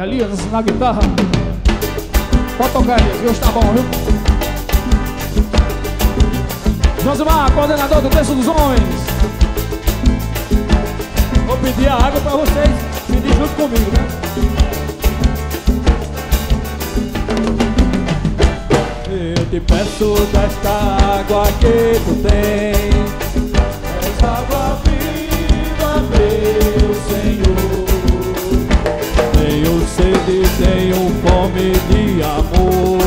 Elias na guitarra. Pode tocar, Elias, hoje tá bom, viu? Josimar, coordenador do Terço dos Homens. Vou pedir a água pra vocês pedir junto comigo, né? Eu te peço desta água que tu tens, és água viva, meu Senhor. Tenho sede, tenho fome de amor.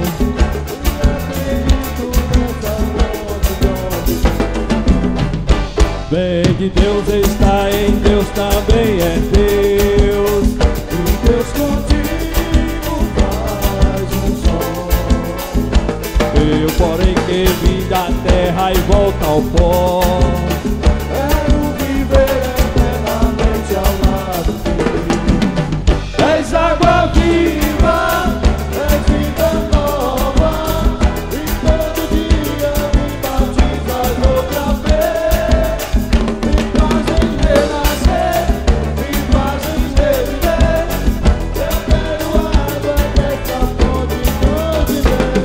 Vem de Deus está em Deus, também é Deus. E Deus contigo faz um som. Eu, porém, que vim da terra e volto ao pó, quero viver eternamente ao lado de ti. És água viva, és vida nova, e todo dia me batizas outra vez. Me fazes renascer, me fazes reviver. Eu quero água desta fonte de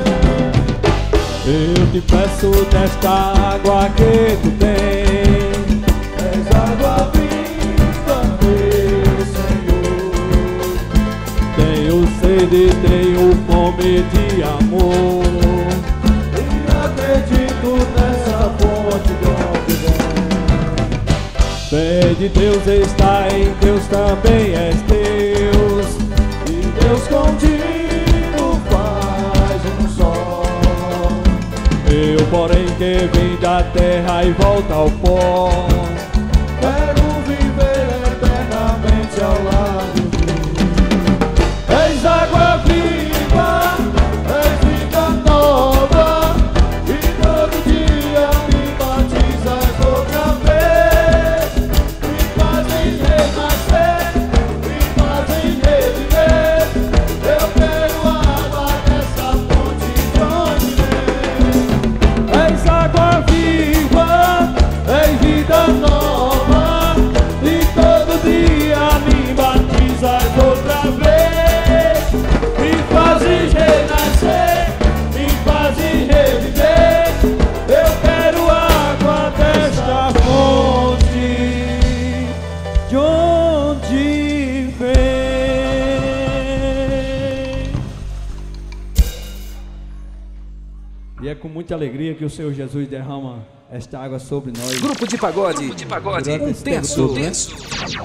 viver. Eu te peço desta água que tu tens, és água viva, meu Senhor. Tenho sede, tenho fome de amor, e acredito nessa fonte de onde vem. Vem de Deus está em Deus, também és Deus, e Deus contigo faz um só. Eu, porém, que vim da terra e volto ao pó, quero viver eternamente ao lado de ti. És água viva, és vida nova, e todo dia me batizas outra vez. Me fazes renascer, me fazes reviver. Eu quero água dessa fonte de onde vem. És água viva, és vida nova, e todo dia me batizas outra vez. Me fazes renascer, me fazes reviver. Eu quero água desta fonte de onde vem. E é com muita alegria que o Senhor Jesus derrama esta água sobre nós. Grupo de pagode, Durante um esse tempo terço. todo, né?